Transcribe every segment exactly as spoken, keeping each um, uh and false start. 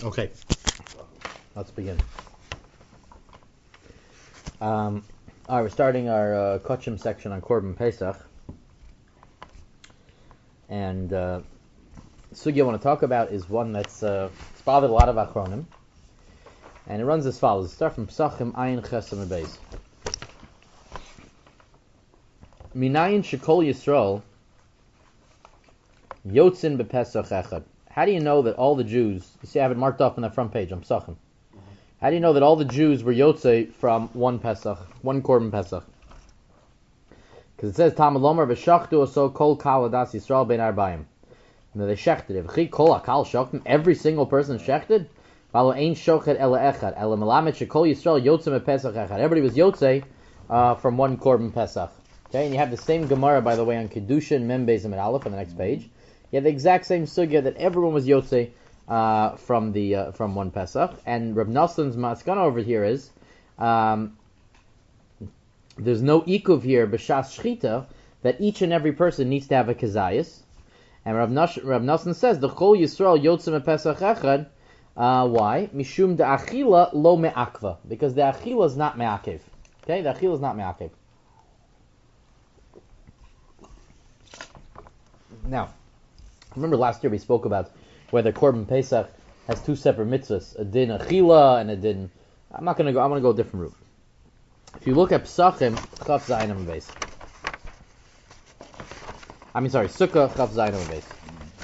Okay, let's begin. Um, all right, we're starting our uh, Kochim section on Korban Pesach, and uh, the sugya I want to talk about is one that's uh, it's bothered a lot of Achronim, and it runs as follows. Let's start from Pesachim Ayin Chesam Beis. Minayin Shekol Yisrael Yotzin BePesach Echad. How do you know that all the Jews, you see I have it marked up on the front page, I'm Pesachim. How do you know that all the Jews were Yotzei from one Pesach, one Korban Pesach? Because it says, Talmud Lomar v'shachtu oso kol kal adas Yisrael ben arbaim. Now they shechted it. V'chi kol akal shachtim, every single person shechted? V'alo ein shochet ele echad, ele melamed shekol Yisrael yotzei mepesach echad. Everybody was Yotzei uh, from one Korban Pesach. Okay, and you have the same Gemara, by the way, on Kedushin, Mem Beis and Aleph on the next page. You have the exact same sugya that everyone was Yotzei uh, from the uh, from one Pesach. And Reb Noson's maskana over here is um, there's no ikuv here b'shas shchita that each and every person needs to have a kazayas. And Reb, Nos- Reb Noson says the Chol Yisrael Yotzei mePesach Echad. Uh, why? Mishum de achila lo me'akva, because the achila is not me'akev. Okay, the achila is not me'akev. Now, remember last year we spoke about whether Korban Pesach has two separate mitzvahs, a din achila and a din. I'm not going to go. I'm going to go a different route. If you look at Pesachim, Chaf Zayin Amud Beis. I mean, sorry, Sukkah Chaf Zayin Amud Beis.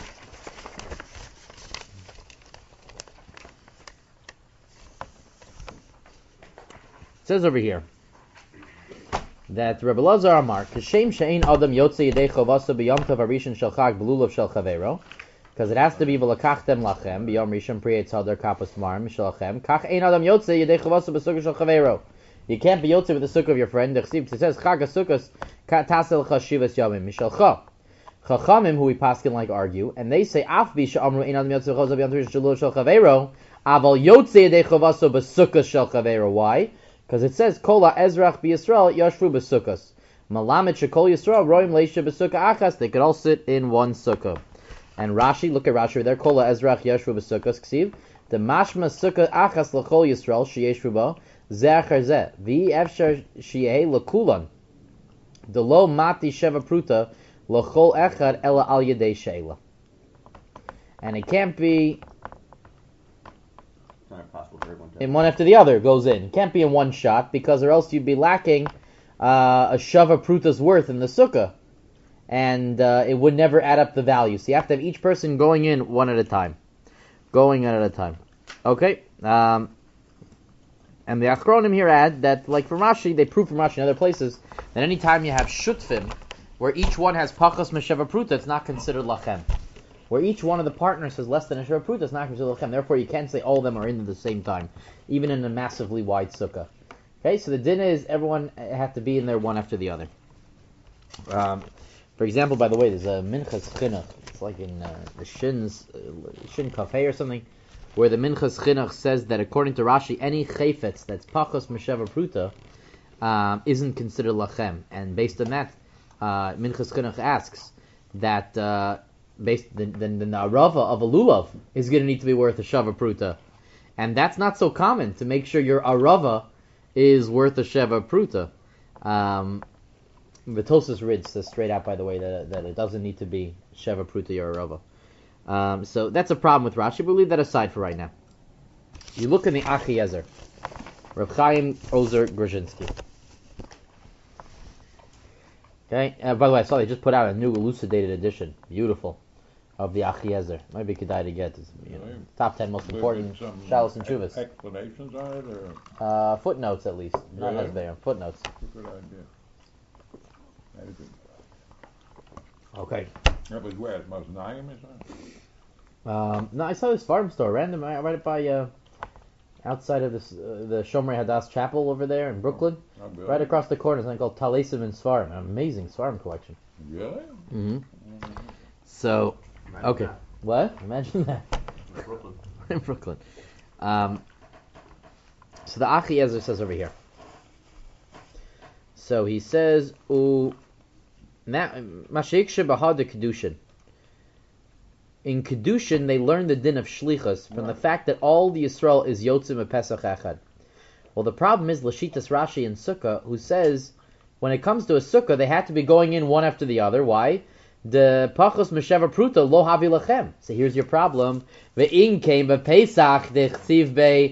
It says over here that Rebbe Lazar Amar, Kashem she'ein adam yotzei yedei chovasa b'yom tov harishon shel chag b'lulav shel chavero, because it has to be v'lakachtem lachem b'yom rishon pri etzadar kapos marim shelachem, kach ein adam yotzei yedei chovasa b'sukkah shel chavero. You can't be yotzei with the sukkah of your friend. It says chag hasukkos tasel chashivas yomim mishalcha. Chachamim, who we paskin like, argue, and they say af bi she'amru ein adam yotzei chovasa b'yom tov harishon shel lulav shel chavero, aval yotzei yedei chovasa b'sukkah shel chavero. Why? Because it says, Kola Ezrach b'Yisrael Yashvu b'Sukkos. Malamet shekol Yisrael roim leisha b'Sukkah achas. They could all sit in one sukkah. And Rashi, look at Rashi there. Kola Ezrach Yashvu b'Sukkos. Ksiv. The mashma sukkah achas l'chol Yisrael sheyeshvu bo. Zeh achar zeh. V'i efshar sheyeh l'kulan. The lo mati sheva pruta l'chol echad ela al yedei sheila. And it can't be in one after the other goes in. It can't be in one shot, because or else you'd be lacking uh, a shava pruta's worth in the sukkah, and uh, it would never add up the value. So you have to have each person going in one at a time, going in at a time. Okay, um, and the Achronim here add that, like from Rashi, they prove from Rashi in other places that any time you have shutfim, where each one has pachas mesheva pruta, it's not considered lachem. Where each one of the partners has less than a sheva pruta, it's not considered lachem. Therefore, you can't say all of them are in at the same time, even in a massively wide sukkah. Okay, so the din is everyone have to be in there one after the other. Um, for example, by the way, there's a minchas chinuch. It's like in uh, the shins, uh, shin kafei or something, where the minchas chinuch says that according to Rashi, any chayfetz that's pachos mesheva pruta um, isn't considered lachem. And based on that, uh, minchas chinuch asks that. Uh, Based then the, the, the arava of a lulav is going to need to be worth a shava pruta, and that's not so common to make sure your arava is worth a shava pruta. Um, Vitosis Rid says straight out, by the way, that that it doesn't need to be shava pruta your arava. Um, so that's a problem with Rashi. But we'll leave that aside for right now. You look in the Achiezer, Reb Chaim Ozer Grozhinsky. Okay. Uh, by the way, I saw they just put out a new elucidated edition. Beautiful. Of the Achiezer. Might be kedai to get. You know, top ten most important shalos and shuvas. Explanations on it, or uh, footnotes at least. Not really? as there. Footnotes. Good idea. Very good. Okay. That was where it was Naim, is that? Um, no, I saw this farm store random right right by uh, outside of this uh, the Shomer Hadass Chapel over there in Brooklyn. Oh, really? Right across the corner, something called Talesim and Svarim. An amazing Svarim collection. Really? Mm-hmm. Mm-hmm. So. Imagine Okay. that. What? Imagine that. In Brooklyn. In Brooklyn. Um, so the Achiezer says over here. So he says, "U Mashik shebahad kedushin." in Kedushin, they learn the din of Shlichus from the fact that all the Yisrael is Yotzim of Pesach Echad. Well, the problem is Lashitas Rashi in Sukkah, who says when it comes to a Sukkah, they had to be going in one after the other. Why? The Pachos Mesheva Pruta Lo Havi Lachem. So here's your problem. Ve'in came bePesach dechsiv be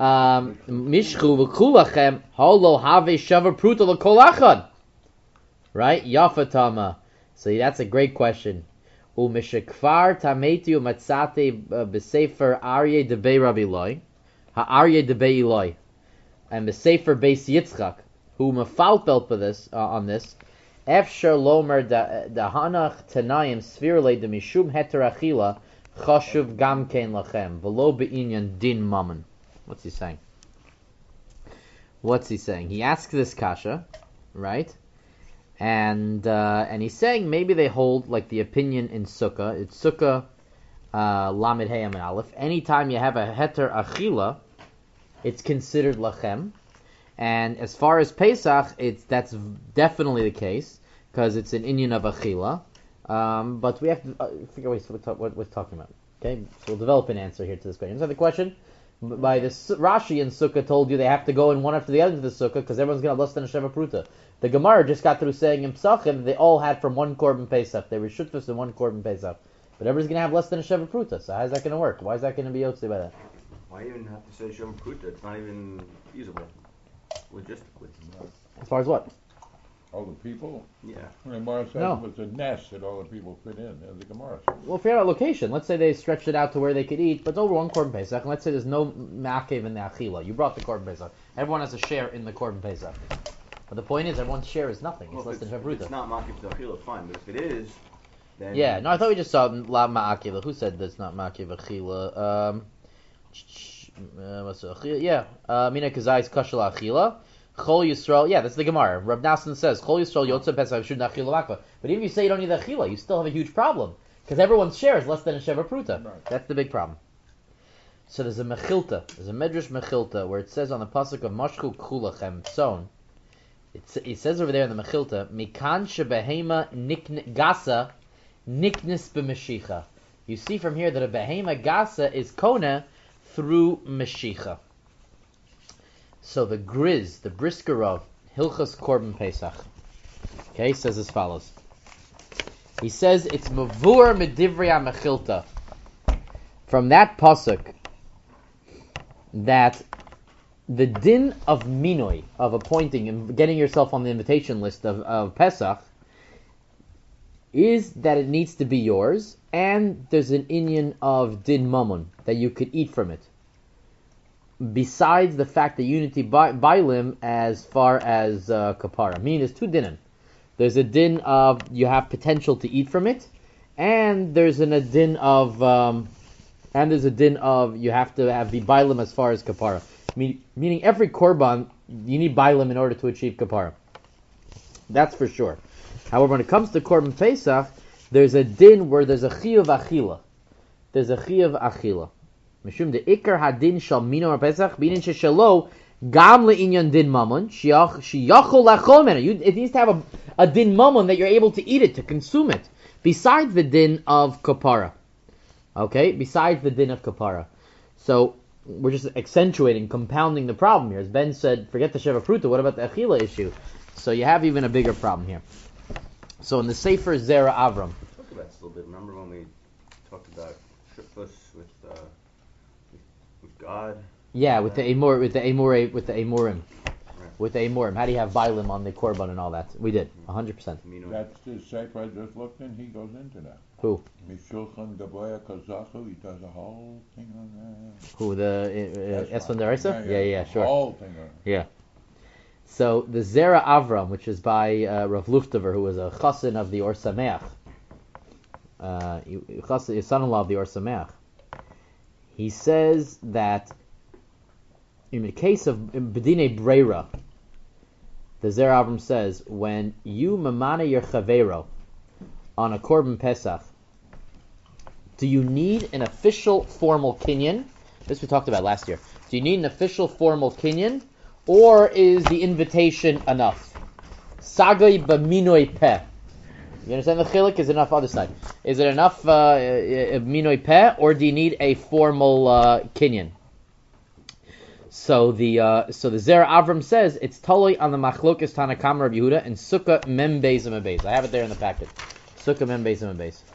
Mishchu v'Kulachem Holo Havi Sheva Pruta LaKolachad. Right? Yafatama. So that's a great question. Umeshekvar tametiu matzate b'sefer Aryeh debei Rabbi Eloi, ha'Aryeh debei Eloi, and b'sefer Beis Yitzchak, who mafalpelt for this uh, on this. Efshar lomer dahanach tanayim svirle de mishum heter achila chashuv gam kein lachem v'lo be'inyan din mammon. What's he saying? What's he saying? He asks this kasha, right? And uh, and he's saying maybe they hold like the opinion in Sukkah. It's Sukkah uh, Lamed Hey Amin Aleph. Anytime you have a heter achila, it's considered lachem. And as far as Pesach, it's that's definitely the case because it's an inyan of achila. Um, but we have to uh, figure out what, what, what we're talking about. Okay, so we'll develop an answer here to this question. So the question by the Rashi in Sukkah told you they have to go in one after the other to the Sukkah because everyone's going to have less than a Sheva Pruta. The Gemara just got through saying in Pesachim they all had from one Korban Pesach. They were Shutfus in one Korban Pesach. But everyone's going to have less than a Sheva Pruta. So how's that going to work? Why is that going to be Yotze by that? Why even have to say Sheva Pruta? It's not even feasible. Logistically. As far as what? All the people? Yeah. The Gemara says No. it was a nest that all the people fit in, as the Gemara says. Well, figure out location. Let's say they stretched it out to where they could eat, but it's over one Korban Pesach. And let's say there's no Ma'akev in the Achila. You brought the Korban Pesach. Everyone has a share in the Korban Pesach. But the point is, everyone's share is nothing. It's Well, less if than it's, if Shavruta. it's not Makif Zachila, fine. But if it is, then... Yeah, no, I thought we just saw La Ma'akev. Who said that's not Ma'akev Achila? Um, uh, what's it? Achila? Yeah. Uh, Mina Kazai's Kashal Achila. Chol Yisrael, yeah, that's the Gemara. Rab Nassan says, Chol Yisrael Yotze Pesach Shud Achila Makva. But even if you say you don't need the Achila, you still have a huge problem. Because everyone's share is less than a Sheva Pruta. Right. That's the big problem. So there's a Mechilta, there's a Medrash Mechilta, where it says on the pasuk of Mashchu Kulachem Son, it says over there in the Mechilta, Mikan Shebehema Nikn Gasa Niknis B'Meshicha. You see from here that a Behema Gasa is Kona through Meshicha. So the Griz, the Brisker of Hilchas Korban Pesach, okay, says as follows. He says it's Mavur Medivrei Mechilta. From that pasuk, that the din of minoi, of appointing and getting yourself on the invitation list of, of Pesach, is that it needs to be yours, and there's an inyan of din mammon, that you could eat from it. Besides the fact that you need to buy bailim as far as uh, kapara. Meaning there's two dinim. There's a din of you have potential to eat from it, and there's an, a din of um, and there's a din of you have to have the bailim as far as kapara. Me- meaning every korban you need bailim in order to achieve kapara. That's for sure. However, when it comes to korban pesach, there's a din where there's a chiyuv achila. There's a chiyuv achila. Mishum de ikar hadin shal mino pesach binin sheshalo gam leinyan din mammon shiyachol lachol mena. It needs to have a, a din mammon that you're able to eat it, to consume it, besides the din of kapara. Okay, besides the din of kapara. So we're just accentuating, compounding the problem here. As Ben said, forget the Sheva Pruta, what about the Achila issue? So you have even a bigger problem here. So in the Sefer Zera Avram. Talk about this a little bit. Remember when we talked about Shifus with, uh, with with God? Yeah, with the Amor, with the Amore, with the Amorim. Right. With the Amorim. How do you have Bailim on the Korban and all that? We did, one hundred percent. Mino. That's the Sefer I just looked in, he goes into that. Who? Mishulchan Gaboya Kazachu, he does a whole thing on that. Who, the uh, Esfand Darisa? Yeah, Yeah, yeah, the sure. whole thing on it. Yeah. So the Zera Avram, which is by uh, Rav Luftover, who was a chassan of the Or Sameach, uh, chassan, his son-in-law of the Or Sameach, he says that in the case of Bedine Breira, the Zera Avram says, when you mamana your chavero on a Korban Pesach, do you need an official formal kinyan? This we talked about last year. Do you need an official formal kinyan, or is the invitation enough? Sagai b'minoi peh. You understand the chilik? Is it enough other side? Is it enough uh, minoi peh, or do you need a formal uh, kinyan? So the uh, so the Zera Avram says it's totally on the machlokas Tanakama Rabbi Yehuda and Sukkah mem beis and beis. I have it there in the packet. Sukkah mem beis and beis.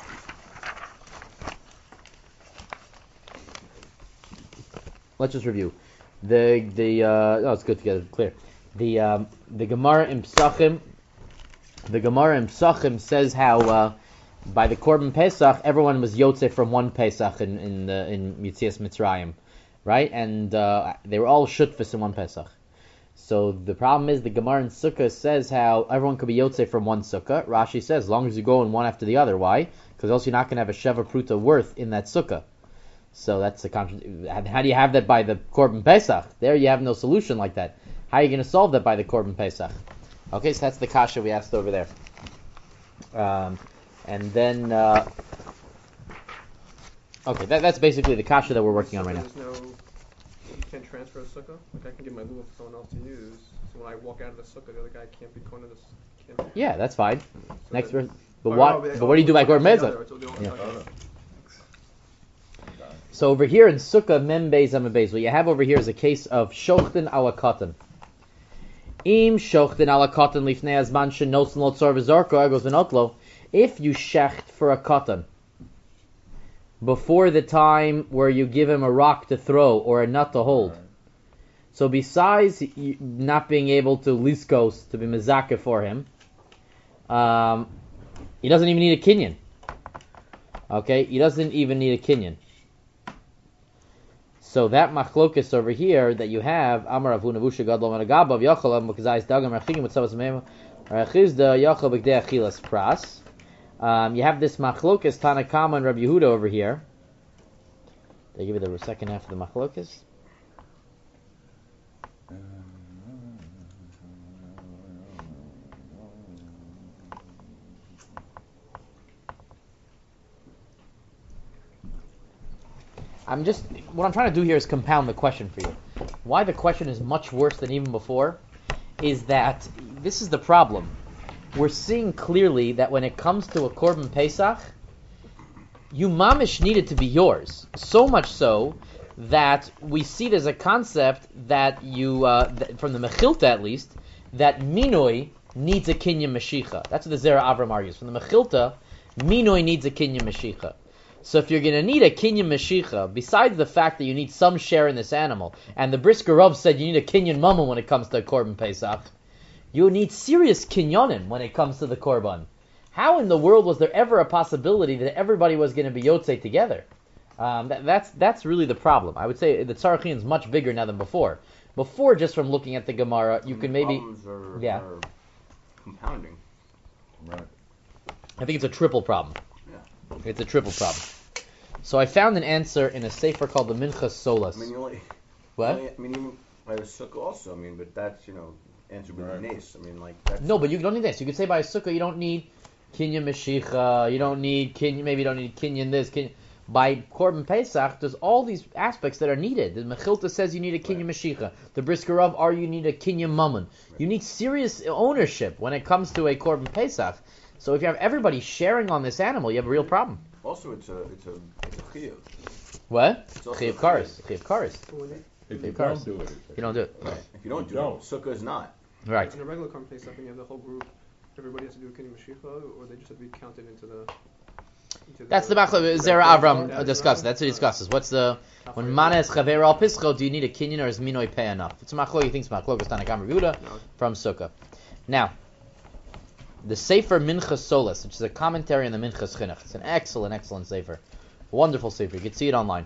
Let's just review. The the uh, oh, it's good to get it clear. The um, the Gemara in Psachim, the Gemara in Psachim says how uh, by the Korban Pesach everyone was yotze from one Pesach in in the, in Yetzias Mitzrayim, right? And uh, they were all shutfus in one Pesach. So the problem is the Gemara in Sukkah says how everyone could be yotze from one Sukkah. Rashi says as long as you go in one after the other. Why? Because else you're not going to have a Sheva Pruta worth in that Sukkah. So that's the contradiction. How do you have that by the Korban Pesach? There you have no solution like that. How are you going to solve that by the Korban Pesach? Okay, so that's the kasha we asked over there. Um, and then, uh, okay, that, that's basically the kasha that we're working on right now. There's no, you can't transfer a sukkah? Like I can give my lulav for someone else to use, so when I walk out of the sukkah, the other guy can't be going to this. Can't, Yeah, that's fine. so Next that- verse. But Oh, what? no, But what do you do by Korban Pesach? It's all the other- Yeah. okay. So over here in Sukkah Mem Beis Amud Beis, what you have over here is a case of shochten ala katan. Im shochten ala katan lifnei azman shenotzen lo tzor v'zorko ergos v'notlo. If you shecht for a katan before the time where you give him a rock to throw or a nut to hold, so besides you not being able to liskos to be mezakeh for him, um, he doesn't even need a kinyan. Okay, he doesn't even need a kinyan. So that machlokus over here that you have, Amar Avu Navusha Gadol Managabav Yochalam Mukazais Dagam Rachigim with Savas Mem Rachizda Yochal B'Gdei Achilas Pras. Um, you have this machlokus Tanakama and Rabbi Yehuda over here. Did I give you the second half of the machlokus? I'm just, what I'm trying to do here is compound the question for you. Why the question is much worse than even before is that this is the problem. We're seeing clearly that when it comes to a Korban Pesach, you mamish need it to be yours. So much so that we see there's a concept that you, uh, th- from the Mechilta at least, that Minoi needs a Kinyan Mashicha. That's what the Zera Avram argues. From the Mechilta, Minoi needs a Kinyan Mashicha. So if you're going to need a kinyan meshicha, besides the fact that you need some share in this animal, and the Brisker Rav said you need a kinyan mammon when it comes to Korban Pesach, you need serious kinyanim when it comes to the Korban. How in the world was there ever a possibility that everybody was going to be yotzei together? Um, that, that's that's really the problem. I would say the tzarachin is much bigger now than before. Before, just from looking at the Gemara, you And could the maybe... problems are, yeah. are compounding. Right. I think it's a triple problem. Yeah. It's a triple problem. So I found an answer in a sefer called the Minchas Solas. I mean, you only, What? only- I mean, even by the sukkah also. I mean, but that's you know answered with Right. nace. I mean, like that's No, but you don't need this. You could say by a sukkah you don't need kinyan meshicha, you don't need kinyan, maybe you don't need kinyan this, kinyan. By Korban Pesach, there's all these aspects that are needed. The Mechilta says you need a kinyan meshicha. The Brisker Rav are you need a kinyan mammon. You need serious ownership when it comes to a Korban Pesach. So if you have everybody sharing on this animal, you have a real problem. Also, it's a it's a it's a chiyuv. What? It's also Chiyav a kares. Chiyav kares. If Of you course. don't do it, You don't do it. If you don't You do don't. it, sukkah is not. Right. In a regular Korban Pesach, when you have the whole group, everybody has to do a kinyan meshicha, or they just have to be counted into the. Into That's the Bachla Zera Avram uh, discusses. That's what he discusses. What's the when manes chaver al pischo? Do you need a kinyan or is minoi pay enough? It's a machlo. He thinks machlo is Tanakam Rebuda from Sukkah. Now, the Sefer Minchas Solas, which is a commentary on the Minchas Chinuch. It's an excellent, excellent Sefer, wonderful Sefer. You can see it online.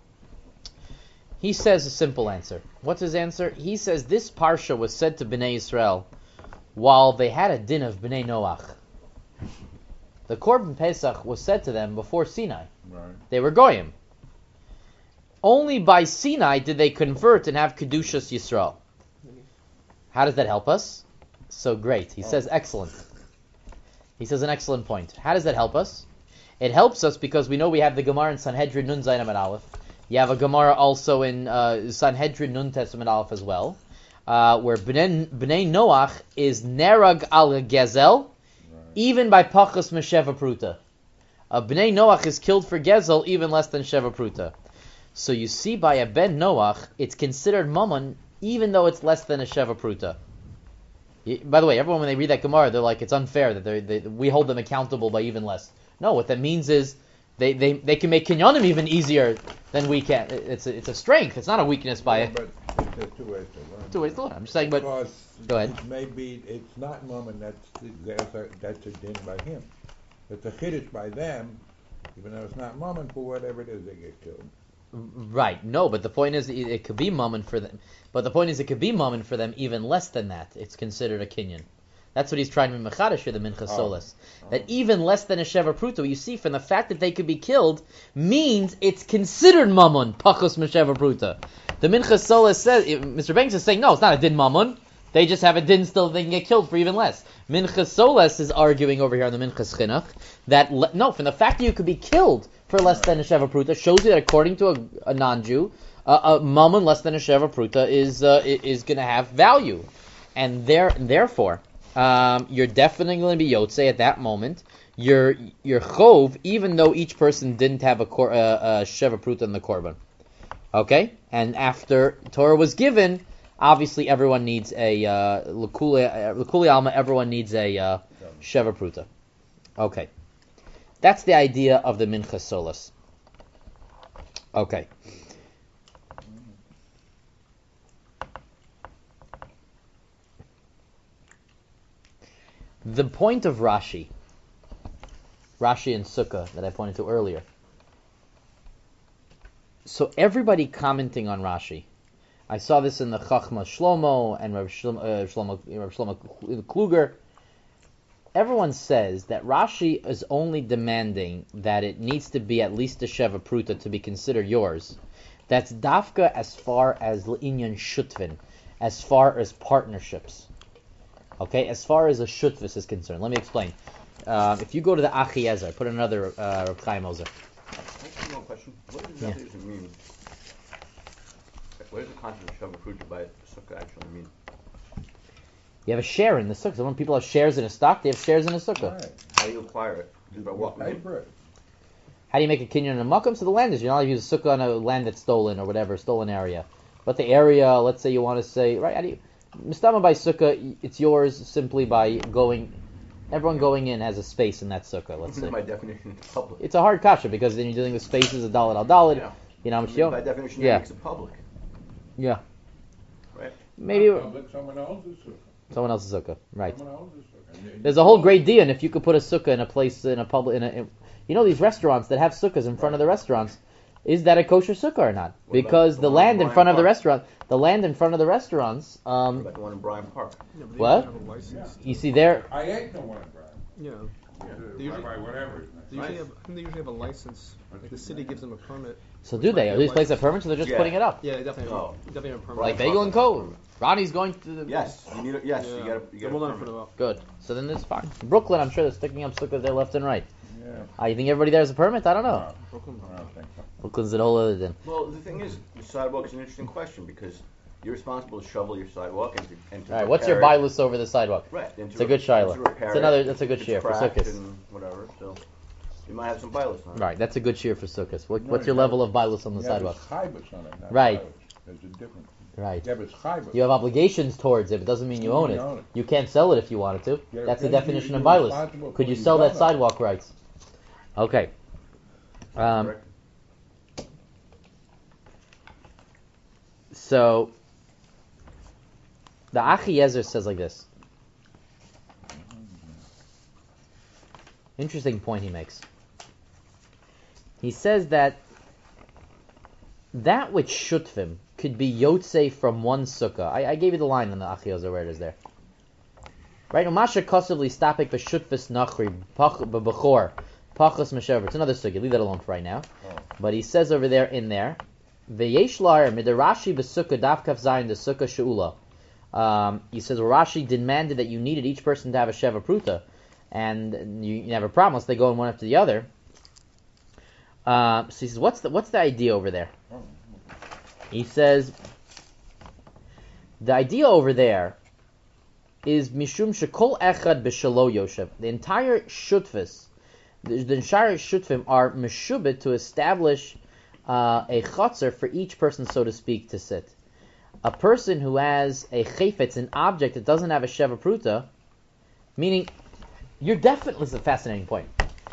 He says a simple answer. What's his answer? He says this parsha was said to Bnei Yisrael while they had a din of Bnei Noach. The Korban Pesach was said to them before Sinai. right. They were goyim. Only by Sinai did they convert and have Kedushas Yisrael. How does that help us? So great. He says excellent. He says an excellent point. How does that help us? It helps us because we know we have the Gemara in Sanhedrin Nun Zayin Amud Aleph. You have a Gemara also in uh, Sanhedrin Nun Tes Amud Aleph as well, uh, where Bnei, Bnei Noach is Nerag al Gezel, even by pachas mesheva pruta. A bnei Noach is killed for gezel even less than sheva pruta. So you see, by a ben Noach, it's considered mammon even though it's less than a sheva pruta. By the way, everyone when they read that Gemara, they're like, it's unfair that they, we hold them accountable by even less. No, what that means is they, they, they can make kinyanim even easier than we can. It's a, it's a strength. It's not a weakness by Yeah, it. but there's two ways to learn. Two ways to learn. I'm just saying, but Because go ahead. it may be, it's not moment that's that's a, that's a din by him. It's a chiddush by them, even though it's not moment, for whatever it is, they get killed. Right. No, but the point is, it, it could be mammon for them. But the point is, it could be mammon for them even less than that. It's considered a kinyan. That's what he's trying to be mechadish for the mincha Oh. solas. That even less than a sheva pruta, you see from the fact that they could be killed, means it's considered mammon, pachos mesheva pruta. The mincha solas says, Mister Banks is saying, no, it's not a din mammon. They just have a din still, they can get killed for even less. Mincha solas is arguing over here on the minchas chinuch, that, le- no, from the fact that you could be killed for less than a sheva pruta, shows you that according to a, a non-Jew, uh, a mammon less than a sheva pruta is, uh, is going to have value. And there, therefore, Um, you're definitely going to be yotze at that moment. You're you're chov, even though each person didn't have a, kor, uh, a sheva pruta in the korban. Okay, and after Torah was given, obviously everyone needs a uh, l'kuli uh, l'kuli alma. Everyone needs a uh, sheva pruta. Okay, that's the idea of the mincha solas. Okay. The point of Rashi, Rashi and Sukkah that I pointed to earlier. So everybody commenting on Rashi, I saw this in the Chachma Shlomo and Rav Shlomo, uh, Shlomo, Rav Shlomo Kluger. Everyone says that Rashi is only demanding that it needs to be at least a sheva pruta to be considered yours. That's dafka as far as l'inyan shutvin, as far as partnerships. Okay, as far as a shutvis is concerned, let me explain. Um, if you go to the Achiezer, put another uh, Reb Chaim Ozer. One question. What exactly does it mean? What does the concept of shava pruta by sukkah actually mean? You have a share in the sukkah. So when people have shares in a stock, they have shares in a sukkah. Right. How do you acquire it? Is it by You what? pay for it. How do you make a kinyan in a makom? So the land is, you're not allowed to use a sukkah on a land that's stolen or whatever, stolen area. But the area, let's say you want to say, right, how do you... Mistama by sukkah, it's yours simply by going... Everyone going in has a space in that sukkah, let's say. By definition, it's public. It's a hard kasha because then you're dealing with spaces, a daled al daled. Yeah. You know how I much mean, you own. by definition, Yeah. that makes it public, Yeah. right? Maybe Not public, someone else's sukkah. someone else's sukkah, right. Someone else's sukkah. And There's a whole great deal, and if you could put a sukkah in a place, in a public, in a, in, you know these restaurants that have sukkahs in front of the restaurants, is that a kosher sukkah or not? What Because about the the one in land in Bryant front of the Park? restaurant, the land in front of the restaurants, What um, about the one in Bryant Park? Yeah, but they What? usually have a license. you see there, I ain't no one, Brian. Yeah. Yeah, They usually- Rabbi, whatever. They usually Nice. have, I think they usually have a license. Like the city gives them a permit. so do they? Are these places have permits, or they're just Yeah. putting it up? Yeah, they definitely have, Oh. definitely have a permit. Like Bryant Bagel Park and has a Co. permit. Ronnie's going to the... Yes, you need a, yes, yeah. you got to you They're got a well known for permit. that. Good. So then it's fine. Brooklyn, I'm sure they're sticking up sukkahs there left and right. Yeah. Uh, you think everybody there has a permit? I don't know. No, Brooklyn. I don't think so. Brooklyn's a whole other thing. Well, the thing is, the sidewalk is an interesting question because you're responsible to shovel your sidewalk and to, and to All right, what's your repair it. buy list over the sidewalk? Right. And to It's a re- good shiloh. and to repair It's another- it. that's a good If it's share for cracked sukkahs. and whatever, so you might have some buy list on it. Right, that's a good cheer for sukkahs. What, No, what's your you level of bilus on the You sidewalk? have a chybus on it, not Right. chybus. There's a difference. Right. You have a chybus. You have obligations towards it, but doesn't mean you You own it. own it. You can't sell it if you wanted to. Yeah, That's the okay, definition you- of you're bilus. responsible Could for you what sell you've that done on it. sidewalk rights? Okay. Um, Correct? so the Achiezer says like this. Interesting point he makes. He says that that which shutvim could be yotze from one sukkah. I, I gave you the line in the Achiezer where it is there. Right? Umasha kosevli stapik b'shutvis nachri b'bechor pachos meshever. It's another sukkah. Leave that alone for right now. Oh. But he says over there, in there, v'yesh lar midarashi b'sukkah dafkaf zayin the sukkah she'ula. Um, he says, well, Rashi demanded that you needed each person to have a sheva pruta, and you, you never promised. They go in one after the other. Uh, so he says, what's the what's the idea over there? Oh. He says, the idea over there is mishum shekol echad b'shalo yoshev. The entire shutfis, the, the entire shutfim are meshubit to establish uh, a chotzer for each person, so to speak, to sit. A person who has a chayfetz, an object that doesn't have a sheva pruta, meaning you're definitely, this is a fascinating point.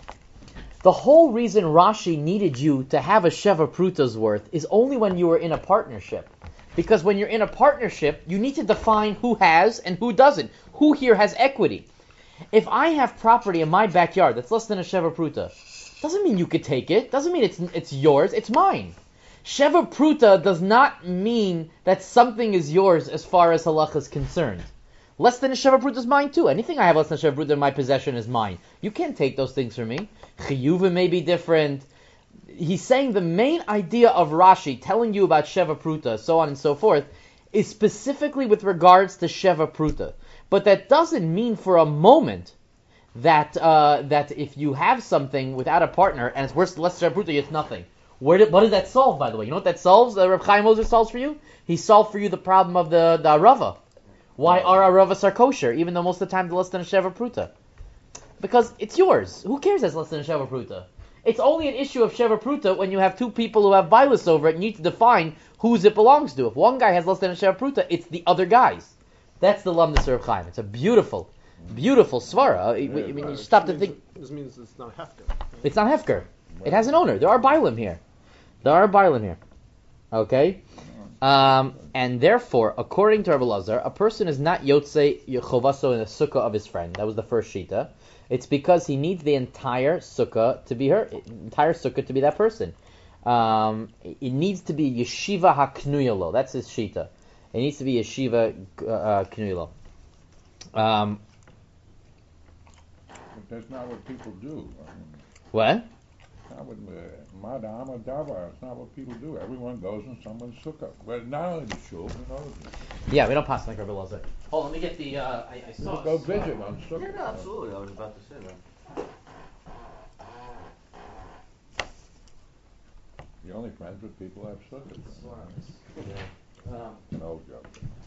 The whole reason Rashi needed you to have a sheva pruta's worth is only when you were in a partnership. Because when you're in a partnership, you need to define who has and who doesn't. Who here has equity? If I have property in my backyard that's less than a sheva pruta, doesn't mean you could take it. Doesn't mean it's it's yours. It's mine. Sheva pruta does not mean that something is yours as far as halacha is concerned. Less than a sheva pruta is mine too. Anything I have less than a sheva pruta in my possession is mine. You can't take those things from me. Chiyuva may be different. He's saying the main idea of Rashi telling you about sheva pruta, so on and so forth, is specifically with regards to sheva pruta. But that doesn't mean for a moment that uh, that if you have something without a partner and it's worth less sheva pruta, it's nothing. Where did, what does that solve, by the way? You know what that solves? Uh, Reb Chaim Ozer solves for you? He solved for you the problem of the, the arava. Why are aravas are kosher, even though most of the time they're less than a sheva pruta? Because it's yours. Who cares that's less than a sheva pruta? It's only an issue of sheva pruta when you have two people who have bilis over it and you need to define whose it belongs to. If one guy has less than a sheva pruta, it's the other guy's. That's the lamdas of Reb Chaim. It's a beautiful, beautiful svara. I mean, I mean you stop to think. This means it's not hefker. It's not hefker. It has an owner. There are bilim here. There are bilim here. Okay? Um, and therefore, according to Rabbi Lazar, a person is not yotzei chovaso in the sukkah of his friend. That was the first shita. It's because he needs the entire sukkah to be her, entire sukkah to be that person. Um, it needs to be yeshiva haknuyalo. That's his shita. It needs to be yeshiva uh, knuyalo. Um, But that's not what people do. I mean, what? not what, uh, Madam or Davar, it's not what people do. Everyone goes in someone's sukkah. But not only the shul, you know. Yeah, we don't pass like Rabbi Lazar. Oh, let me get the. Uh, I, I saw. People go visit on sukkah. Yeah, no, absolutely. I was about to say that. You're only friends with people who have sukkahs. Yeah. Um, No joke.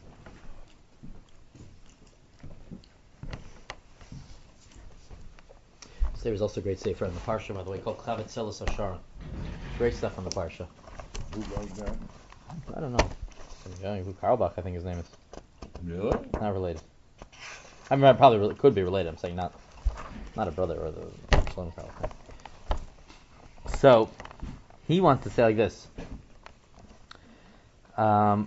There was also a great sefer on the parsha, by the way, called Chavetz Selas Hashara. Great stuff on the parsha. Who wrote that? I don't know. Some guy who Karlbach, I think his name is. Really? Not related. I mean, I probably really could be related. I'm saying not, not a brother or the son Karlbach. So, he wants to say like this. Um,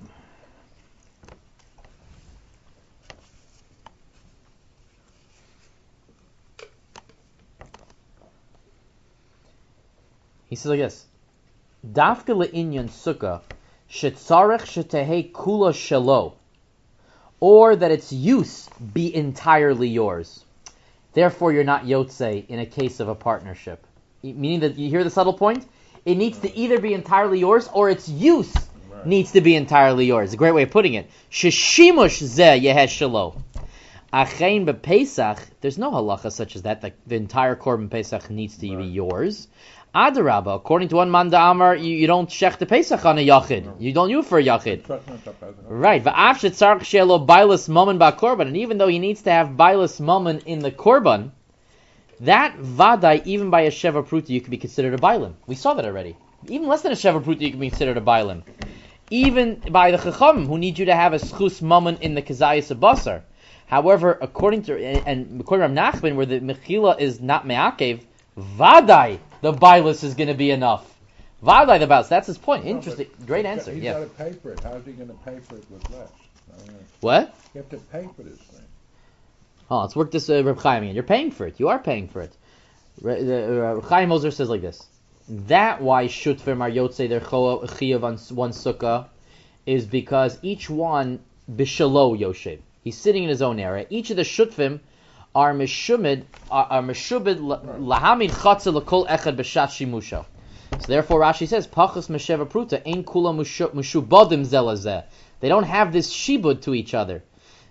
he says like this. Dafka le'inyan sukkah shetzarech shetehei kula shelo, or that its use be entirely yours. Therefore, you're not yotzei in a case of a partnership. Meaning that, you hear the subtle point? It needs to either be entirely yours or its use right. needs to be entirely yours. A great way of putting it. Sheshimush zeh yehesh shelo. Achein bePesach, there's no halacha such as that. The, the entire korban Pesach needs to right. be yours. Adarabba, according to one man da'amar, you, you don't shech the Pesach on a yachid. No. You don't use for a yachid. Right. Va'af shetzarech shelo bailas momen ba'korban, and even though he needs to have bailas momen in the korban, that vadai, even by a sheva pruta, you could be considered a bailim. We saw that already. Even less than a sheva pruta, you can be considered a bailim. Even by the chacham, who need you to have a schus momen in the kazayas basar. However, according to and, and according to Rav Nachman, where the mechila is not me'akev, vadai, the bailis is going to be enough. Vadai the bailis. That's his point. Interesting. No, Great he's answer. Got, he's yeah. got to pay for it. How's he going to pay for it with less? I mean, what? You have to pay for this thing. Oh, let's work this uh, Reb Chaim again. You're paying for it. You are paying for it. Reb uh, Chaim Ozer says like this. That why shutfim are yotzei their chiyav on one sukkah is because each one bishalo yoshev. He's sitting in his own area. Each of the shutfim are meshumid are, are meshubid lahamid chatzah lekol echad b'shat shimusha. So therefore, Rashi says pachas mesheva pruta ein kula mushubadim zelazeh. They don't have this shibud to each other.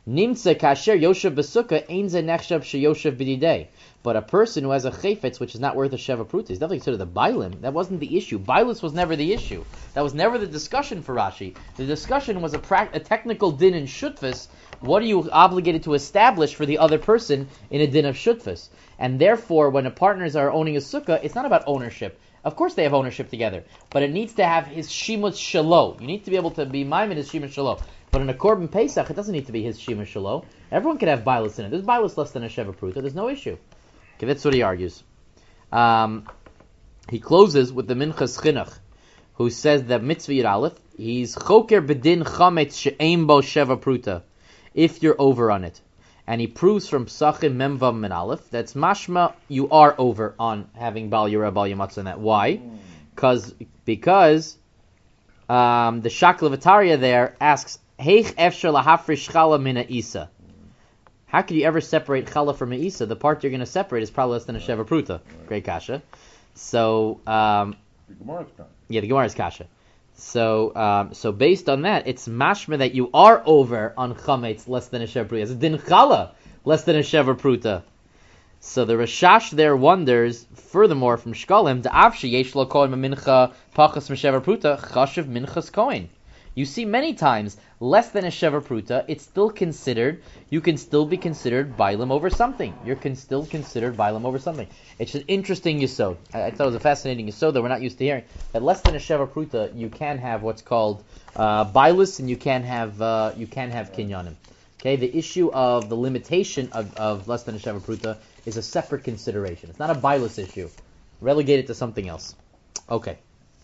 Nimtze kasher yoshev b'sukkah ein ze nechshav sheyoshev b'didei. But a person who has a chayfetz which is not worth a sheva pruta is definitely considered the bailim. That wasn't the issue. Bailus was never the issue. That was never the discussion for Rashi. The discussion was a, pra- a technical din in shutfus. What are you obligated to establish for the other person in a din of shutfus? And therefore, when a partners are owning a sukkah, it's not about ownership. Of course they have ownership together, but it needs to have his shimut shalo. You need to be able to be maimed his shimut shalo. But in a korban pesach, it doesn't need to be his shimut shalo. Everyone can have bailus in it. There's bailus less than a sheva pruta. There's no issue. Okay, that's what he argues. Um, he closes with the Minchas Chinuch, who says that mitzvah yir aleph, he's choker bedin chametz she'ein bo sheva pruta, if you're over on it. And he proves from Psachim Memvav Min Aleph that's mashma you are over on having Bal Yira Bal Yamatzah in that. Why? Because because um, the Shakla Vataria there asks Heich efshar lahafrish chala mina isa. How could you ever separate chala from a isa? The part you're going to separate is probably less than a sheva pruta. Great kasha. So um, The Gemara's kasha. yeah, the Gemara's kasha. So, um, so based on that, it's mashma that you are over on chametz less than a shever pruta. It's a din chala less than a shever pruta. So the Rashash there wonders, furthermore, from Shkolim, the avshi yesh lo kohen mincha pachas m'shever pruta chashiv minchas kohen. You see many times less than a shever pruta, it's still considered. You can still be considered bailim over something. You can still considered bailim over something. It's an interesting yesod. I, I thought it was a fascinating yesod that we're not used to hearing. That less than a shever pruta, you can have what's called uh, bailus, and you can have uh, you can have kinyanim. Okay, the issue of the limitation of, of less than a shever pruta is a separate consideration. It's not a bailus issue. Relegate it to something else. Okay.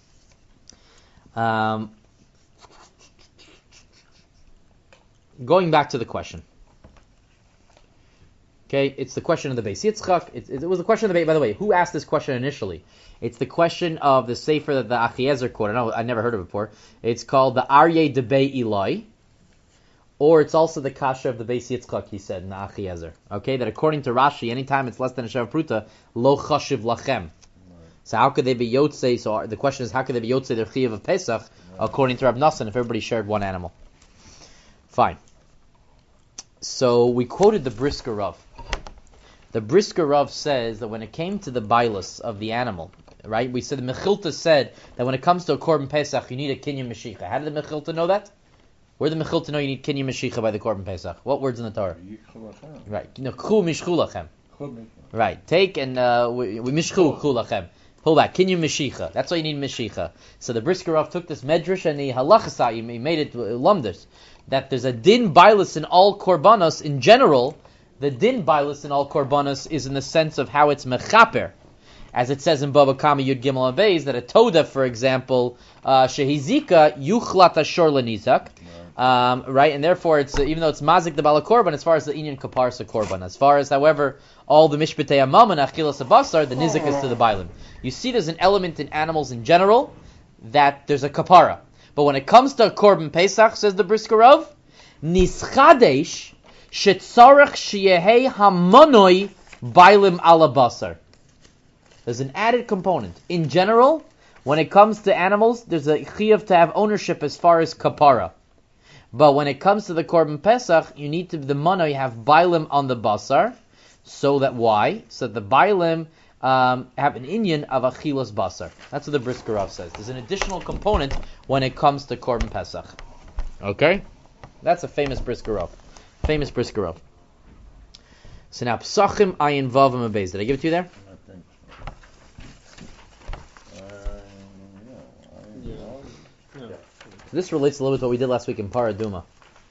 Um. Going back to the question. Okay, it's the question of the Beis Yitzchak. It, it was the question of the Beis, by the way, who asked this question initially? It's the question of the Sefer that the Achiezer quoted. I know I never heard of it before. It's called the Aryeh Debei Eloi, or it's also the Kasha of the Beis Yitzchak, he said, in the Achiezer. Okay, that according to Rashi, anytime it's less than a Shev Pruta, lo chashiv lachem. So how could they be Yotzei? So the question is, how could they be Yotzei their Chiyav of Pesach, according to Rab Nassan, if everybody shared one animal? Fine. So we quoted the Brisker Rav. The Brisker Rav says that when it came to the bailus of the animal, right? We said the Mechilta said that when it comes to a Korban Pesach, you need a Kinyan Meshicha. How did the Mechilta know that? Where did the Mechilta know you need Kinyan Meshicha by the Korban Pesach? What words in the Torah? Right. No, K'hu mishchu lachem. Right. Take and uh, we, we mishchu k'hu lachem. Pull back. Kinyan Meshicha. That's why you need Meshicha. So the Brisker Rav took this medrash and he halachasa, he made it uh, lumdus. That there's a din bailus in all korbanos in general. The din bailus in all korbanos is in the sense of how it's mechaper, as it says in Baba Kama Yud Gimel Abayz that a toda, for example, uh, shehizika yuchlat ashor lenizak, um, right, and therefore it's uh, even though it's mazik the bala korban, as far as the inyan kaparsa korban, as far as however all the mishpatei amam and achilas abasar, the nizik is to the bailim. You see, there's an element in animals in general that there's a kapara. But when it comes to Korban Pesach, says the Brisker Rav, nischadesh shetzarech sheyehei hamonoi bailim alabasar. There's an added component. In general, when it comes to animals, there's a chiyuv to have ownership as far as kapara. But when it comes to the Korban Pesach, you need to the monoi have bailim on the basar. So that why? So the bailim Um, have an inyan of achilas basar. That's what the Brisker Rav says. There's an additional component when it comes to Korban Pesach. Okay? That's a famous Brisker Rav. Famous Brisker Rav. So now, Psachim Ayin Vav Amabez. Did I give it to you there? I think so. Uh, yeah, I, Yeah. Yeah. So this relates a little bit to what we did last week in Paraduma.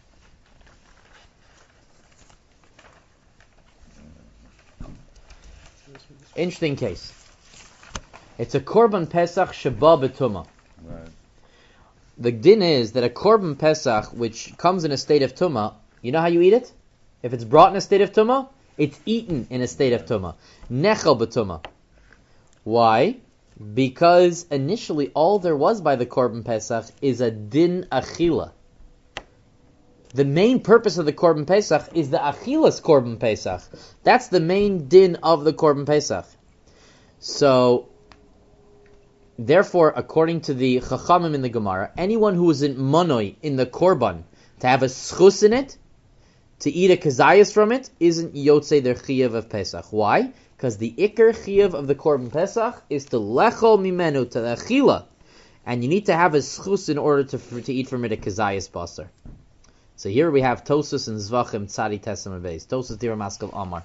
Interesting case. It's a Korban Pesach Sheba B'Tumah. Right. The din is that a Korban Pesach which comes in a state of Tumah, you know how you eat it? If it's brought in a state of Tumah, it's eaten in a state of Tumah. Nechel B'Tumah. Why? Because initially all there was by the Korban Pesach is a din achila. The main purpose of the Korban Pesach is the Achilas Korban Pesach. That's the main din of the Korban Pesach. So, therefore, according to the Chachamim in the Gemara, anyone who is in Monoi, in the Korban, to have a schus in it, to eat a kazayas from it isn't yotzei their chiyuv of Pesach. Why? Because the ikar chiyuv of the korban Pesach is to lechol mimenu, to the achila. And you need to have a schus in order to to eat from it a kazayas basar. So here we have Tosus and Zvachim Tzadi Tesam Abeis. Tosus Dira Maskal Amar.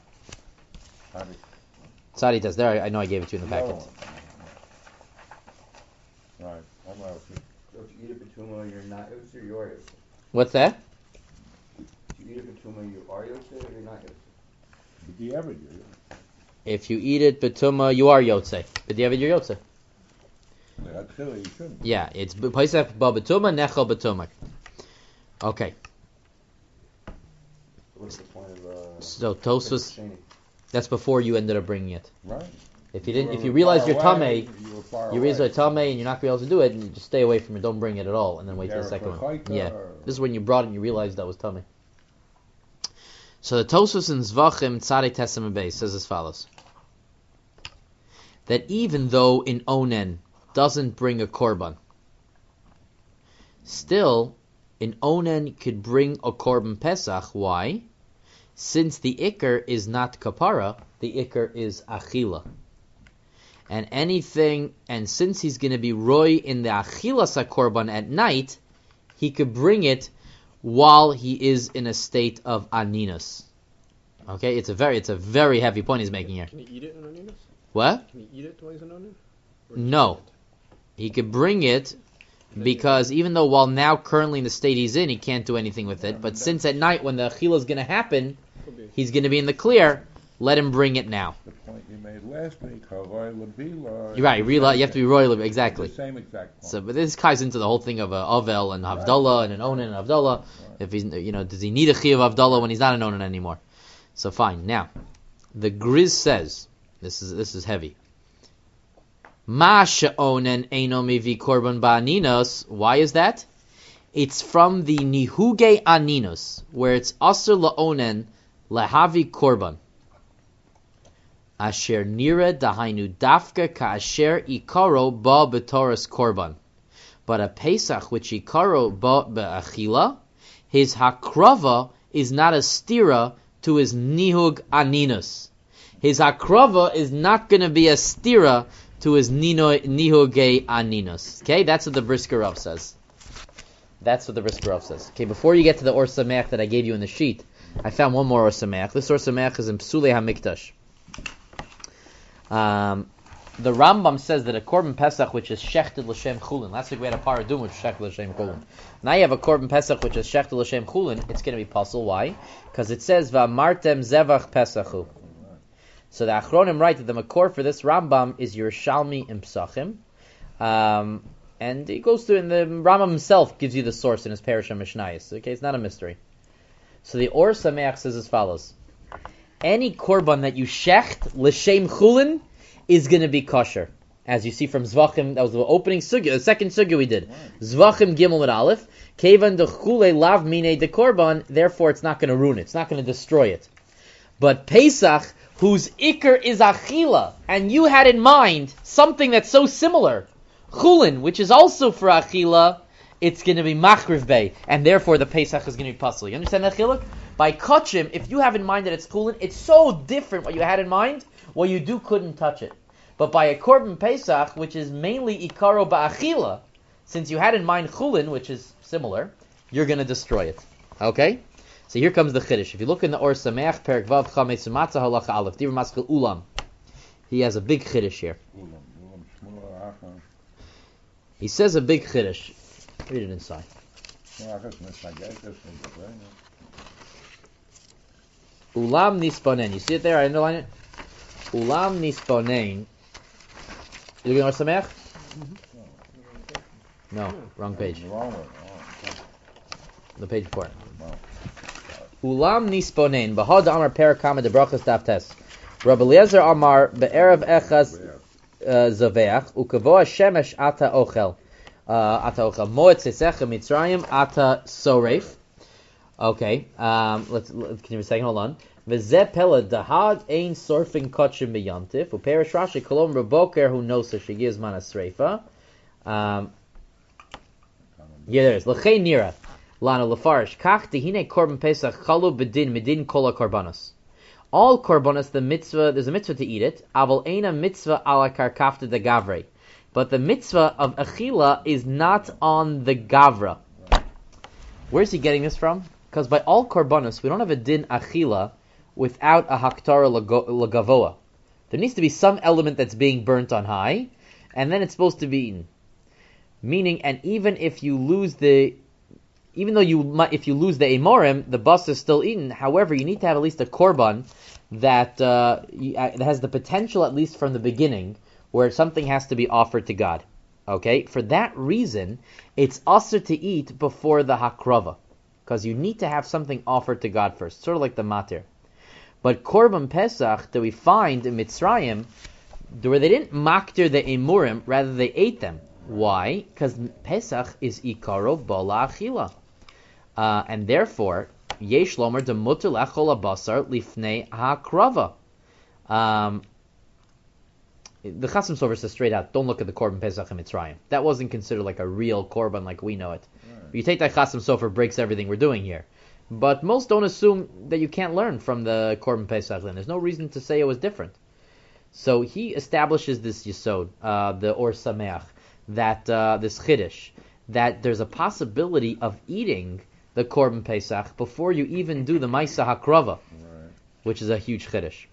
Tzadi Tes. There, I, I know I gave it to you in the packet. Right. I'm out. So if you eat a betuma, you're not yotze, you are yotze. What's that? If you eat a betuma, you are yotze, or you're not yotze. But the ever If you eat it betuma, you are yotze. But you have it, you're yotze. That's silly, you shouldn't. Yeah, it's Pesach ba betuma, nechel betuma. Okay. What's the point of uh? So Tosus, Shani? that's before you ended up bringing it. Right. If you didn't, were if you realize far you're away, tamei, you were far you realize away. you're tamei, and you're not going to be able to do it, and you just stay away from it. Don't bring it at all, and then wait till the Yeah, second for one. chayka Yeah, or- this is when you brought it and you realized that was tamei. So the Tosus in Zvachim Tzadei Tesem Abeis says as follows: that even though in Onen doesn't bring a korban, still in Onen could bring a korban Pesach. Why? Since the ikar is not kapara, the ikar is achila. And anything, and since he's going to be roy in the achilas korban at night, he could bring it while he is in a state of aninus. Okay, it's a very, it's a very heavy point he's making here. Can he eat it in Oninas? What? Can he eat it while he's in Onin? Or No. just He could bring it because even though while now currently in the state he's in, he can't do anything with it. But since at night when the achila is going to happen, Could be. he's going to be in the clear. Let him bring it now. The point you made last week, Haroy Labila. You're right. Real, you have to be royal. The Exactly. same exact point. So, but this ties into the whole thing of uh, Avel and Havdalah and an Onan and Havdalah. If he's, you know, does he need a Chiyav Havdalah when he's not an Onan anymore? So fine. Now, the Griz says this is this is heavy. Masha Onan Eino Mivi Korban Ba'aninos. Why is that? It's from the Nihuge Aninos, where it's Asur LaOnen Lahavi Korban. Asher nira dahainu dafka ka'asher ikaro ba b'toras korban. But a Pesach which ikaro ba b'achila, his hakrava is not a stira to his nihug aninus. His hakrava is not going to be a stira to his nino, nihuge aninus. Okay, that's what the Brisker Rav says. That's what the Brisker Rav says. Okay, before you get to the Or Sameach that I gave you in the sheet, I found one more Or Sameach. This Or Sameach is in Psulei HaMikdash. Um, the Rambam says that a Korban Pesach which is Shechted L'Shem Chulin. Last week we had a Paradum which is Shechted L'Shem Chulin. Now you have a Korban Pesach which is Shechted L'Shem Chulin. It's going to be puzzle. Why? Because it says V'amartem Zevach Pesachu. So the Achronim write that the Makor for this Rambam is Yerushalmi in Psachim. Um, and he goes through, and the Rambam himself gives you the source in his Parish of Mishnayos. Okay, it's not a mystery. So the Or Sameach says as follows: any korban that you shecht l'shem chulin is going to be kosher, as you see from Zvachim. That was the opening sugya, the second sugya we did. Zvachim Gimel with Aleph. Kevan de chule lav mine de korban. Therefore, it's not going to ruin it. It's not going to destroy it. But Pesach, whose ikar is achila, and you had in mind something that's so similar, chulin, which is also for achila, it's going to be machriv bay, and therefore the Pesach is going to be puzzle. You understand that, Chiluk? By kachim, if you have in mind that it's chulin, it's so different what you had in mind, what you do couldn't touch it. But by a korban Pesach, which is mainly ikaro ba'achila, since you had in mind chulin, which is similar, you're going to destroy it. Okay? So here comes the chiddush. If you look in the Or Sameach, Perek Vav Chametz Umatzah Halacha Aleph, Divrei Maskil Ulam, he has a big chiddush here. He says a big chiddush. Read it inside. Ulam nisponen. You see it there? I underline it. Ulam nisponen. You looking at Or Sameach? No, wrong page. The page before it. Ulam nisponen. Bahad Amar Perakama de Brachas Daftes. Rabbi Eliezer Amar be'erev echaz zaveach ukavoa shemesh ata ochel. Ata ochel moed sesecha mitzrayim ata soref. Okay, um, let's, let's can you a second? Hold on. V'zeh pela dahad ein sorfing kachim beyantif uperish Rashi kolom reboker who knows that she gives mana sreifa. Um, yeah, there is l'chei nira Lana lefarish kach dehine korban pesach chalu bedin medin kol korbanos. All korbanos, the mitzvah, there's a mitzvah to eat it. Aval eina mitzvah ala karkafta de gavre, but the mitzvah of achila is not on the gavra. Where's he getting this from? Because by all korbanos, we don't have a din achila without a haktara lagavoa. There needs to be some element that's being burnt on high, and then it's supposed to be eaten. Meaning, and even if you lose the, even though you if you lose the emorim, the bus is still eaten. However, you need to have at least a korban that uh, that has the potential, at least from the beginning, where something has to be offered to God. Okay, for that reason, it's usher to eat before the hakrava, because you need to have something offered to God first, sort of like the matir. But korban pesach that we find in Mitzrayim, where they didn't maktir the emurim, rather they ate them. Why? Because pesach is ikaro bala achila, uh, and therefore yesh lomer de muter lechol abasar lifnei hakrava. Um, The Chasam Sofer says straight out, don't look at the Korban Pesach in Mitzrayim. That wasn't considered like a real Korban like we know it. Right. You take that Chasam Sofer, breaks everything we're doing here. But most don't assume that you can't learn from the Korban Pesach. Then there's no reason to say it was different. So he establishes this Yesod, uh, the Or Sameach, that uh, this Chiddush, that there's a possibility of eating the Korban Pesach before you even do the Maisa Hakrava, right, which is a huge Chiddush.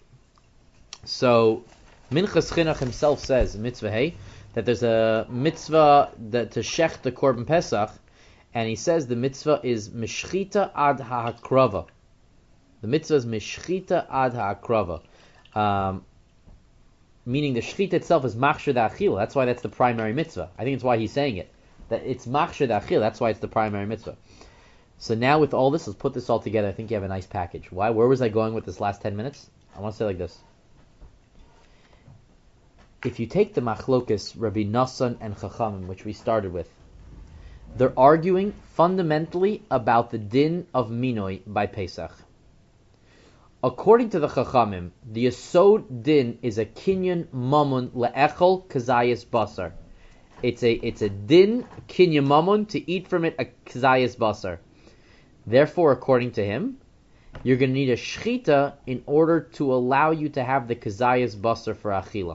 So Minchas Chinuch himself says, mitzvah hey, that there's a mitzvah that to shech the Korban Pesach, and he says the mitzvah is mishchita ad ha'akrava. The mitzvah is mishchita ad ha'akrava. Um, meaning the shchita itself is machshir da'achil. That's why that's the primary mitzvah. I think it's why he's saying it. That it's machshir da'achil. That's why it's the primary mitzvah. So now with all this, let's put this all together. I think you have a nice package. Why? Where was I going with this last ten minutes? I want to say like this. If you take the machlokas, Rabbi Nassan and Chachamim, which we started with, they're arguing fundamentally about the din of minoi by Pesach. According to the Chachamim, the Yesod din is a kinyan mamun le'echol kazayas basar. It's a it's a din kinyan mamun to eat from it a kazayas basar. Therefore, according to him, you're going to need a shchita in order to allow you to have the kazayas basar for achila.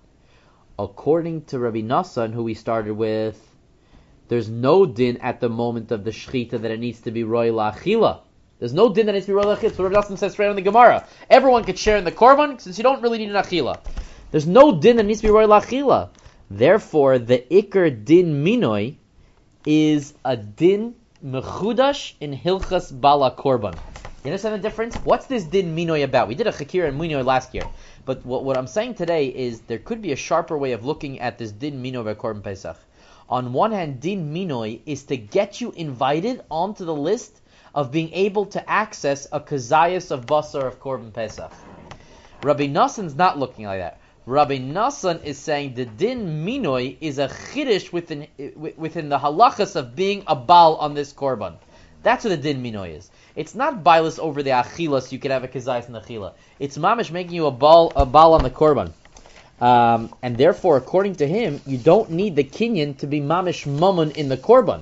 According to Rabbi Nassan, who we started with, there's no din at the moment of the shchita that it needs to be roy la'achila. There's no din that needs to be roy la'achila. So Rabbi Nassan says straight on the Gemara, everyone could share in the korban since you don't really need an achila. There's no din that needs to be roy la'achila. Therefore, the ikar din minoi is a din mechudash in hilchas bala korban. You understand the difference? What's this din minoi about? We did a chakira and minoi last year. But what, what I'm saying today is there could be a sharper way of looking at this din minoi by Korban Pesach. On one hand, din minoi is to get you invited onto the list of being able to access a kazayas of basar of Korban Pesach. Rabbi Nassan's not looking like that. Rabbi Nassan is saying the din minoi is a chiddush within within the halachas of being a bal on this korban. That's what the din minoi is. It's not bailus over the achila, so you can have a kazayas in the achila. It's mamish making you a bal a bal on the korban, um, and therefore, according to him, you don't need the kinyan to be mamish mamun in the korban.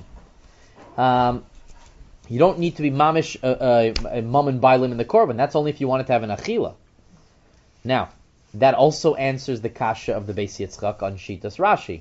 Um, you don't need to be mamish a, a, a mamun bailim in the korban. That's only if you wanted to have an achila. Now, that also answers the kasha of the Beis Yitzchak on Shitas Rashi.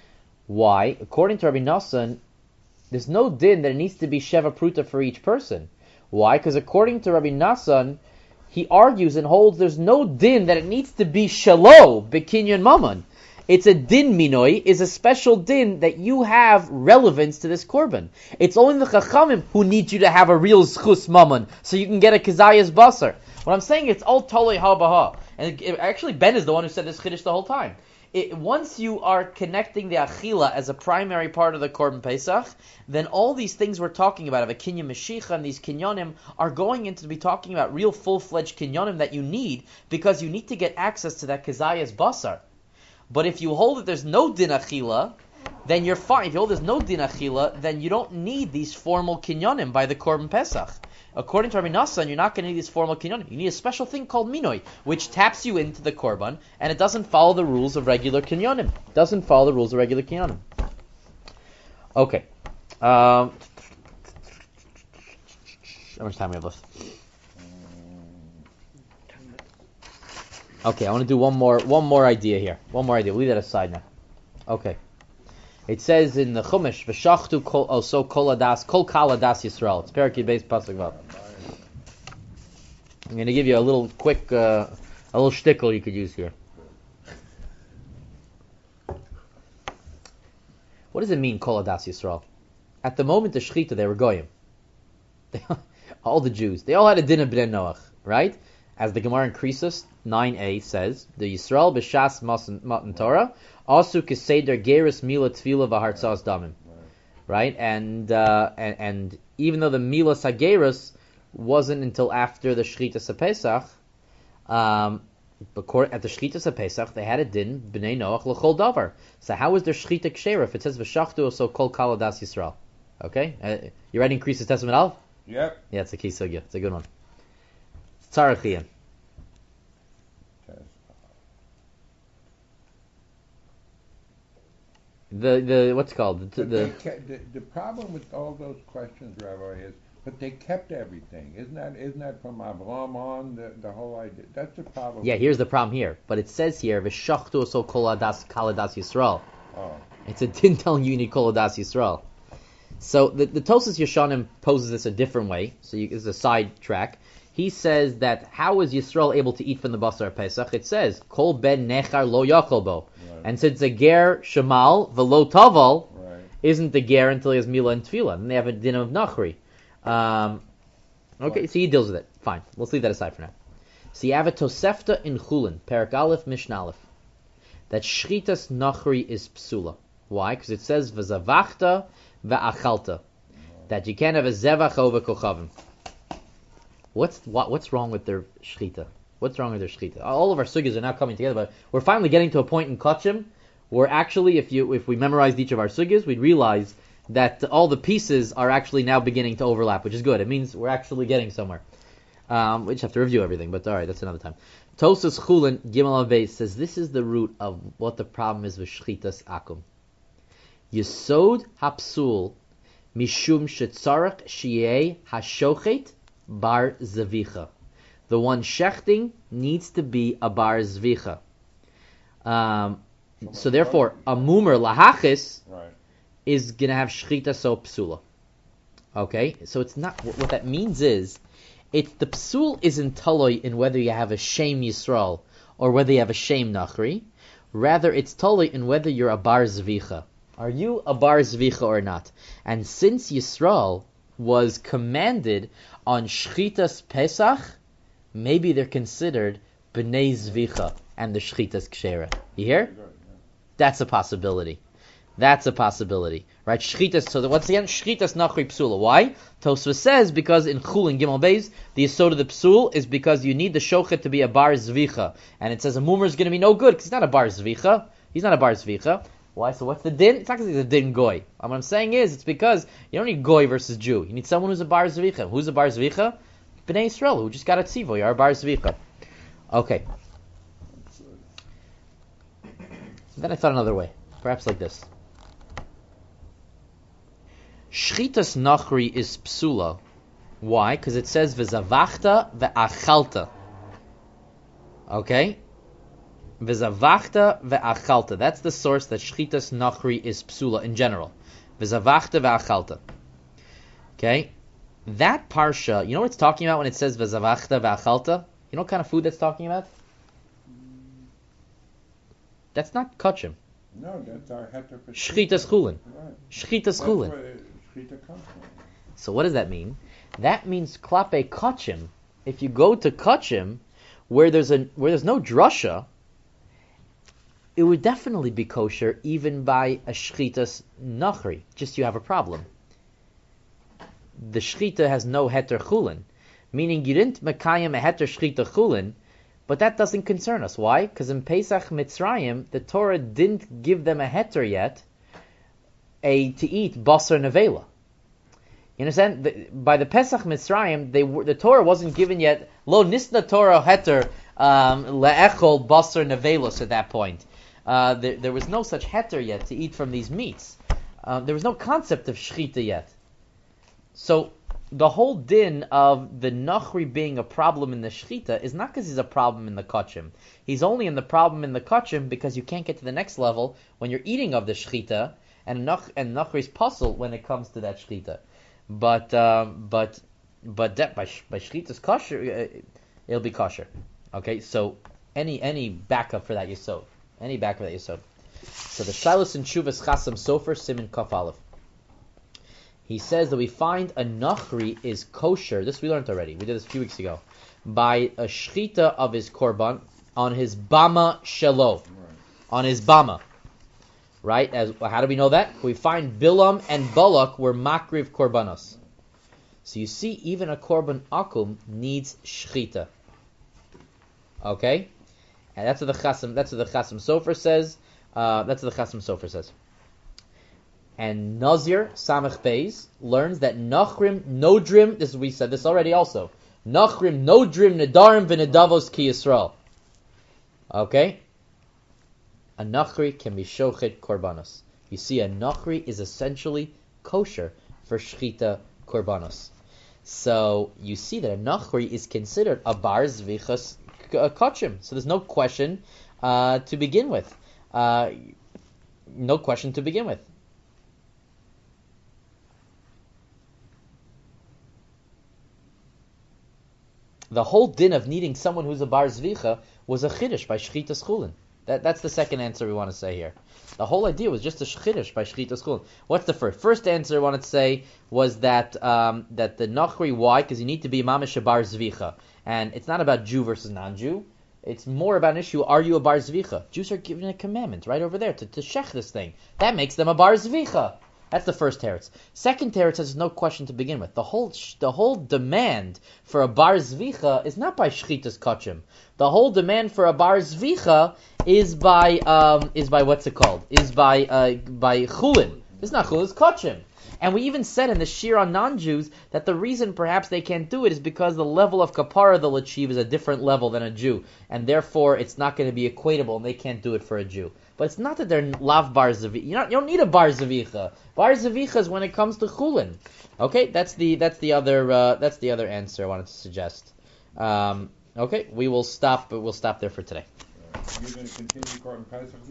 Why? According to Rabbi Nassan, there's no din that it needs to be sheva pruta for each person. Why? Because according to Rabbi Nassan, he argues and holds there's no din that it needs to be shalo bekinyan mammon. It's a din minoi, is a special din that you have relevance to this korban. It's only the chachamim who need you to have a real zchus mammon, so you can get a kazayas basar. What I'm saying, it's all tolei ha-baha. And it, it, actually, Ben is the one who said this chiddush the whole time. It, once you are connecting the achila as a primary part of the Korban Pesach, then all these things we're talking about, of a kinyan meshicha and these kinyanim, are going into to be talking about real full-fledged kinyanim that you need, because you need to get access to that kazayas basar. But if you hold that there's no din achila, then you're fine. If you hold there's no din achila, then you don't need these formal kinyanim by the Korban Pesach. According to Rabbi Nassan, you're not going to need these formal kinyanim. You need a special thing called minoi, which taps you into the korban, and it doesn't follow the rules of regular kinyanim. It doesn't follow the rules of regular kinyanim. Okay. Um, How much time we have left? Okay, I want to do one more one more idea here. One more idea. We'll leave that aside now. Okay. It says in the Chumash, "V'shachtu kol also kol adas kol kal adas Yisrael." It's Parakid based pasuk vav. I'm going to give you a little quick, uh, a little shtickle you could use here. What does it mean, kol adas Yisrael? At the moment of Shechita, they were goyim. They, all the Jews, they all had a din of bnei Noach, right? As the Gemara in Krisus nine a says, the Yisrael b'shas matan Torah asu keseder geris mila tefila v'hartzas damim, right? And, uh, and and even though the mila sageris wasn't until after the Shechita Pesach, um, at the Shechita Pesach they had a din bnei Noach l'chol davar. So how is there Shechita ksheira if it says v'shachtu also kol kal adas Yisrael? Okay, uh, you writing Krisus Testament Aleph? Yep. Yeah, it's a key sugya. It's a good one. Tzarachian. The the what's it called the But the, they kept, the the problem with all those questions, Rabbi, is but they kept everything. Isn't that isn't that from Avraham on the, the whole idea? That's the problem. yeah. Here's the problem here, but it says here v'shachtu so kol adas kal adas Yisrael. Oh. It's a din telling you you need kol adas Yisrael. So the the Tosas Yeshanim poses this a different way. So you, it's a side track. He says that how is Yisrael able to eat from the basar Pesach? It says kol ben nechar lo yachol bo, Right. and since a ger shemal v'lo taval Right. isn't the ger until he has mila and tefillah, and they have a din of nachri. Um, okay, Right. so he deals with it. Fine, let's leave that aside for now. So you have a Tosefta in Chulin, Perak Aleph, Mishnah Aleph, that shchitas nachri is psula. Why? Because it says v'zavachta v'achalta, that you can't have a zevach over kochavim. What's what, what's wrong with their shchita? What's wrong with their shchita? All of our sugyas are now coming together, but we're finally getting to a point in Kachim where actually, if you if we memorized each of our sugyas, we'd realize that all the pieces are actually now beginning to overlap, which is good. It means we're actually getting somewhere. Um, we just have to review everything, but all right, that's another time. Tosas Chulin Gimel Avei says this is the root of what the problem is with shchitas akum. Yesod hapsul mishum shetzarach shiei hashochet bar zavicha. The one shechting needs to be a bar zvicha. Um, so therefore, a mumer lahachis Right. is going to have shchita so psula. Okay? So it's not, what that means is, it's the psul isn't taloi in whether you have a shame Yisrael or whether you have a shame nachri. Rather, it's taloi in whether you're a bar zvicha. Are you a bar zvicha or not? And since Yisrael was commanded on shchitas Pesach, maybe they're considered b'nei zvicha and the shchitas kshera. You hear? Good, yeah. That's a possibility. That's a possibility, right? Shchitas. So that once again, shchitas nachri psula. Why? Tosfos says because in Chulin Gimel Beis, the yesod of the psul is because you need the shochet to be a bar zvicha, and it says a mumer is going to be no good because he's not a bar zvicha. He's not a bar zvicha. Why? So what's the din? It's not because he's a din goy. What I'm saying is, it's because you don't need goy versus Jew. You need someone who's a bar zvicha. Who's a bar zvicha? Bnei Yisrael, who just got a tzivo. You're a bar zvicha. Okay. Then I thought another way, perhaps like this. Shchitas nachri is psula. Why? Because it says v'zavachta ve'achalta. Okay? V'zavachta ve'achalta. That's the source that shchitas nachri is psula in general. V'zavachta ve'achalta. Okay? That parsha, you know what it's talking about when it says v'zavachta ve'achalta? You know what kind of food that's talking about? That's not kachim. No, that's our heter for Shchitas chulin. Right. Shchitas That's chulin. where shchita comes from. So what does that mean? That means klape kachim. If you go to kachim, where there's a where there's no drasha, it would definitely be kosher even by a shchitas nachri. Just you have a problem. The shchita has no heter chulin, meaning you didn't mekayim a heter shchita chulin, but that doesn't concern us. Why? Because in Pesach Mitzrayim, the Torah didn't give them a heter yet, a to eat basar nevela. You understand? The, by the Pesach Mitzrayim, they were, the Torah wasn't given yet. Lo nisna Torah heter um, leechol basar nevelos at that point. Uh, there, there was no such heter yet to eat from these meats. Uh, there was no concept of shchita yet. So the whole din of the Nachri being a problem in the Shechita is not because he's a problem in the Kachim. He's only in the problem in the Kachim because you can't get to the next level when you're eating of the Shechita, and Nach and Nachri's puzzle when it comes to that Shechita. But um, but but that, by by Shechita's kosher, uh, it'll be kosher. Okay, so any any backup for that Yesod, any backup for that Yesod. So the Shilas and Shuvas Chasam Sofer Siman Kaf Aleph. He says that we find a Nachri is kosher. This we learned already. We did this a few weeks ago. By a shchita of his korban on his bama shelo, right. On his bama, right? As how do we know that? We find Bilam and Balak were makriv korbanos. So you see, even a korban akum needs shchita. Okay, and that's what the Chasam. That's what the Chasam Sofer says. Uh, that's what the Chasam Sofer says. And Nazir Samech Beis learns that Nachrim Nodrim. This is we said this already. Also, Nachrim Nodrim Nedarim v'Nedavos Ki Yisrael. Okay, a Nachri can be shochet korbanos. You see, a Nachri is essentially kosher for shchita korbanos. So you see that a Nachri is considered a bar zvichas kachim. So there's no question uh, to begin with. Uh, no question to begin with. The whole din of needing someone who's a bar zvicha was a chiddush by shchitas chulin. That, that's the second answer we want to say here. The whole idea was just a chiddush by shchitas chulin. What's the first? First answer I wanted to say was that um, that the nachri, why? Because you need to be mamish a bar zvicha, and it's not about Jew versus non-Jew. It's more about an issue: are you a bar zvicha? Jews are given a commandment right over there to to shech this thing. That makes them a bar zvicha. That's the first teretz. Second teretz has no question to begin with. The whole the whole demand for a bar zvicha is not by shchitas kachim. The whole demand for a bar zvicha is by um, is by what's it called? Is by uh, by chulin. It's not chulin. It's kachim. And we even said in the shir on non-Jews that the reason perhaps they can't do it is because the level of kapara they'll achieve is a different level than a Jew, and therefore it's not going to be equatable, and they can't do it for a Jew. But it's not that they're lav bar zavicha. You don't need a bar zavicha. Bar zavicha is when it comes to chulin. Okay, that's the that's the other uh, that's the other answer I wanted to suggest. Um, okay, we will stop, but we'll stop there for today. Uh, you're going to continue Korban Pesach